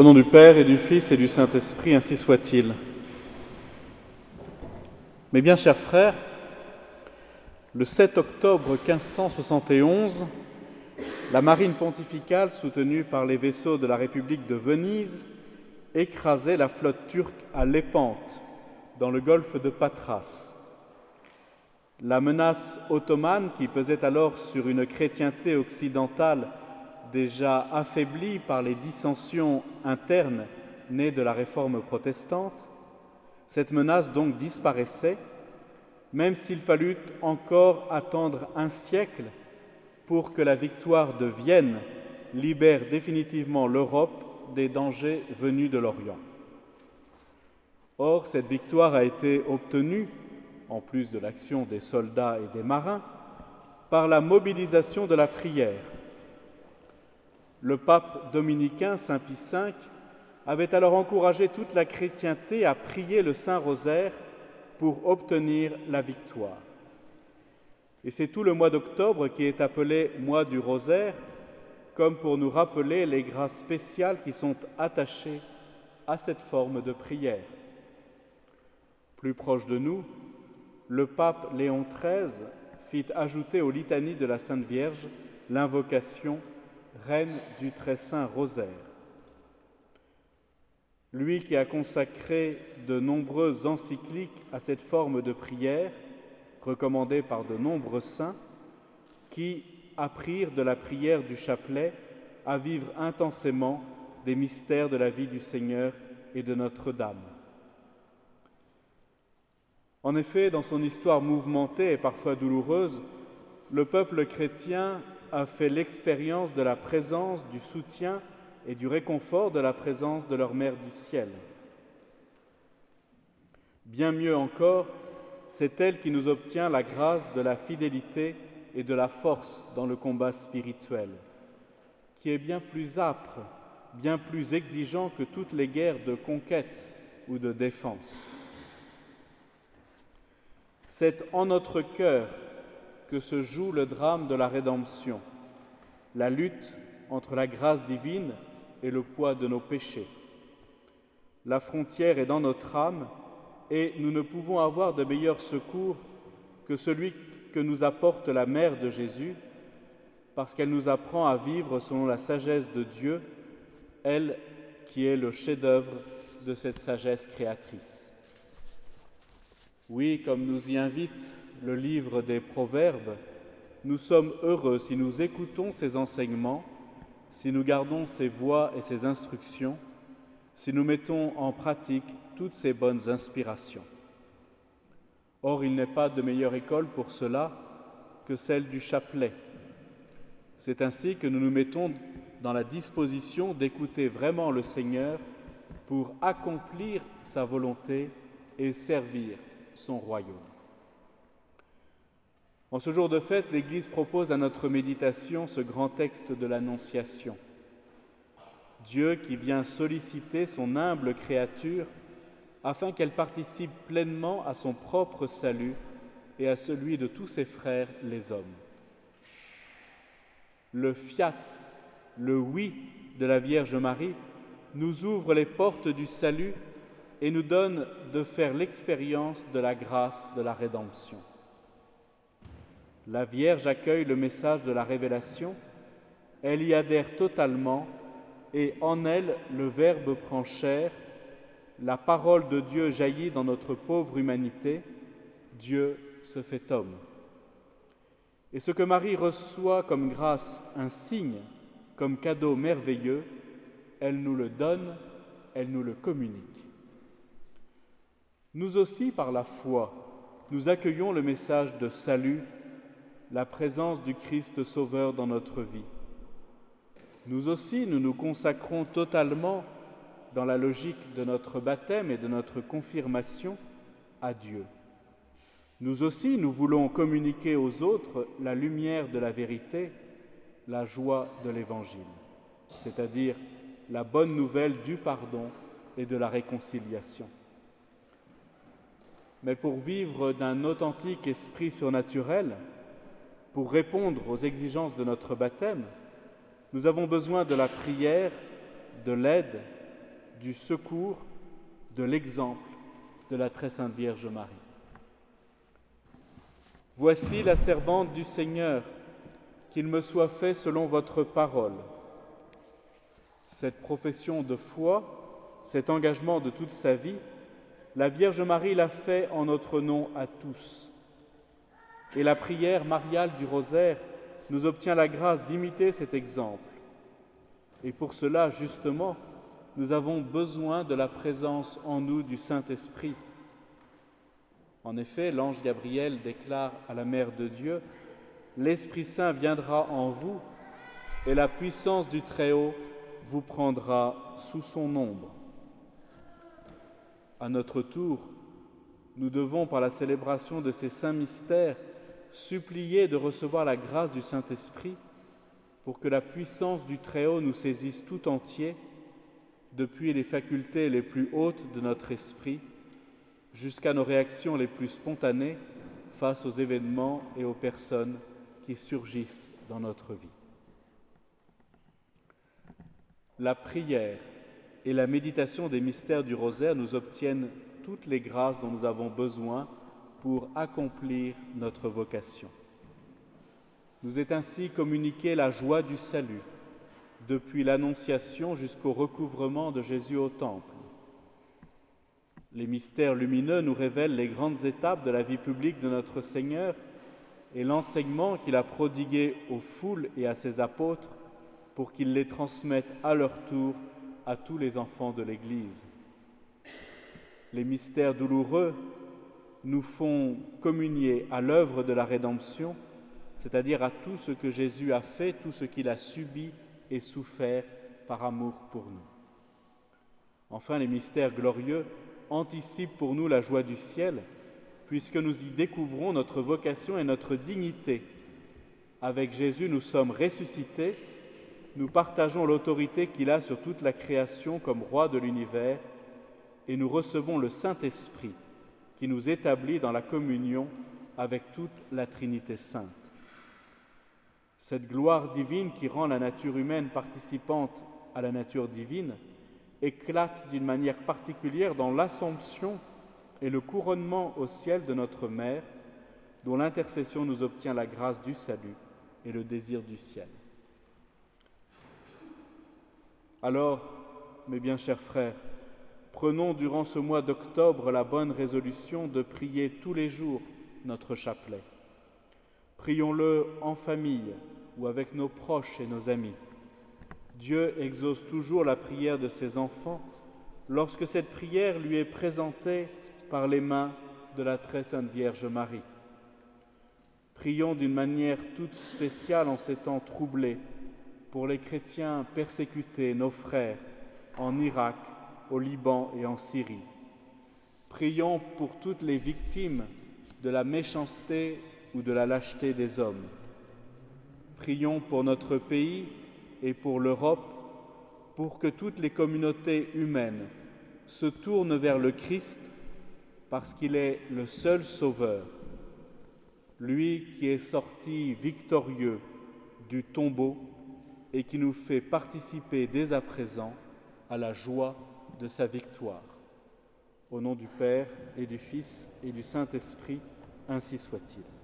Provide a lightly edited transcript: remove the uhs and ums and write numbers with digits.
Au nom du Père et du Fils et du Saint-Esprit, ainsi soit-il. Mes bien chers frères, le 7 octobre 1571, la marine pontificale, soutenue par les vaisseaux de la République de Venise, écrasait la flotte turque à Lépante, dans le golfe de Patras. La menace ottomane, qui pesait alors sur une chrétienté occidentale déjà affaiblie par les dissensions internes nées de la réforme protestante, cette menace donc disparaissait, même s'il fallut encore attendre un siècle pour que la victoire de Vienne libère définitivement l'Europe des dangers venus de l'Orient. Or, cette victoire a été obtenue, en plus de l'action des soldats et des marins, par la mobilisation de la prière. Le pape dominicain Saint Pie V avait alors encouragé toute la chrétienté à prier le Saint-Rosaire pour obtenir la victoire. Et c'est tout le mois d'octobre qui est appelé mois du Rosaire, comme pour nous rappeler les grâces spéciales qui sont attachées à cette forme de prière. Plus proche de nous, le pape Léon XIII fit ajouter aux litanies de la Sainte Vierge l'invocation « Reine du très saint Rosaire ». Lui qui a consacré de nombreuses encycliques à cette forme de prière, recommandée par de nombreux saints, qui apprirent de la prière du chapelet à vivre intensément des mystères de la vie du Seigneur et de Notre-Dame. En effet, dans son histoire mouvementée et parfois douloureuse, le peuple chrétien a fait l'expérience de la présence, du soutien et du réconfort de la présence de leur Mère du Ciel. Bien mieux encore, c'est elle qui nous obtient la grâce de la fidélité et de la force dans le combat spirituel, qui est bien plus âpre, bien plus exigeant que toutes les guerres de conquête ou de défense. C'est en notre cœur que se joue le drame de la rédemption, la lutte entre la grâce divine et le poids de nos péchés. La frontière est dans notre âme et nous ne pouvons avoir de meilleur secours que celui que nous apporte la Mère de Jésus, parce qu'elle nous apprend à vivre selon la sagesse de Dieu, elle qui est le chef-d'œuvre de cette sagesse créatrice. Oui, comme nous y invite le livre des Proverbes, nous sommes heureux si nous écoutons ses enseignements, si nous gardons ses voies et ses instructions, si nous mettons en pratique toutes ces bonnes inspirations. Or, il n'est pas de meilleure école pour cela que celle du chapelet. C'est ainsi que nous nous mettons dans la disposition d'écouter vraiment le Seigneur pour accomplir sa volonté et servir son royaume. En ce jour de fête, l'Église propose à notre méditation ce grand texte de l'Annonciation. Dieu qui vient solliciter son humble créature afin qu'elle participe pleinement à son propre salut et à celui de tous ses frères les hommes. Le fiat, le oui de la Vierge Marie nous ouvre les portes du salut et nous donne de faire l'expérience de la grâce de la rédemption. La Vierge accueille le message de la révélation, elle y adhère totalement et en elle le Verbe prend chair, la parole de Dieu jaillit dans notre pauvre humanité, Dieu se fait homme. Et ce que Marie reçoit comme grâce, un signe, comme cadeau merveilleux, elle nous le donne, elle nous le communique. Nous aussi, par la foi, nous accueillons le message de salut, la présence du Christ Sauveur dans notre vie. Nous aussi, nous nous consacrons totalement, dans la logique de notre baptême et de notre confirmation, à Dieu. Nous aussi, nous voulons communiquer aux autres la lumière de la vérité, la joie de l'Évangile, c'est-à-dire la bonne nouvelle du pardon et de la réconciliation. Mais pour vivre d'un authentique esprit surnaturel, pour répondre aux exigences de notre baptême, nous avons besoin de la prière, de l'aide du secours, de l'exemple de la très sainte Vierge Marie. Voici la servante du Seigneur, qu'il me soit fait selon votre parole. Cette profession de foi, cet engagement de toute sa vie, la Vierge Marie l'a fait en notre nom à tous. Et la prière mariale du rosaire nous obtient la grâce d'imiter cet exemple. Et pour cela, justement, nous avons besoin de la présence en nous du Saint-Esprit. En effet, l'ange Gabriel déclare à la Mère de Dieu « L'Esprit Saint viendra en vous et la puissance du Très-Haut vous prendra sous son ombre. » À notre tour, nous devons, par la célébration de ces saints mystères, supplier de recevoir la grâce du Saint-Esprit pour que la puissance du Très-Haut nous saisisse tout entier, depuis les facultés les plus hautes de notre esprit jusqu'à nos réactions les plus spontanées face aux événements et aux personnes qui surgissent dans notre vie. La prière et la méditation des mystères du rosaire nous obtiennent toutes les grâces dont nous avons besoin pour accomplir notre vocation. Nous est ainsi communiquée la joie du salut, depuis l'Annonciation jusqu'au recouvrement de Jésus au Temple. Les mystères lumineux nous révèlent les grandes étapes de la vie publique de notre Seigneur et l'enseignement qu'il a prodigué aux foules et à ses apôtres pour qu'ils les transmettent à leur tour à tous les enfants de l'Église. Les mystères douloureux nous font communier à l'œuvre de la rédemption, c'est-à-dire à tout ce que Jésus a fait, tout ce qu'il a subi et souffert par amour pour nous. Enfin, les mystères glorieux anticipent pour nous la joie du ciel, puisque nous y découvrons notre vocation et notre dignité. Avec Jésus, nous sommes ressuscités, nous partageons l'autorité qu'il a sur toute la création comme roi de l'univers, et nous recevons le Saint-Esprit qui nous établit dans la communion avec toute la Trinité sainte. Cette gloire divine qui rend la nature humaine participante à la nature divine éclate d'une manière particulière dans l'Assomption et le couronnement au ciel de notre Mère, dont l'intercession nous obtient la grâce du salut et le désir du ciel. Alors, mes bien chers frères, prenons durant ce mois d'octobre la bonne résolution de prier tous les jours notre chapelet. Prions-le en famille ou avec nos proches et nos amis. Dieu exauce toujours la prière de ses enfants lorsque cette prière lui est présentée par les mains de la très sainte Vierge Marie. Prions d'une manière toute spéciale en ces temps troublés pour les chrétiens persécutés, nos frères, en Irak, au Liban et en Syrie. Prions pour toutes les victimes de la méchanceté ou de la lâcheté des hommes. Prions pour notre pays et pour l'Europe, pour que toutes les communautés humaines se tournent vers le Christ parce qu'il est le seul Sauveur, lui qui est sorti victorieux du tombeau et qui nous fait participer dès à présent à la joie de sa victoire. Au nom du Père et du Fils et du Saint-Esprit, ainsi soit-il.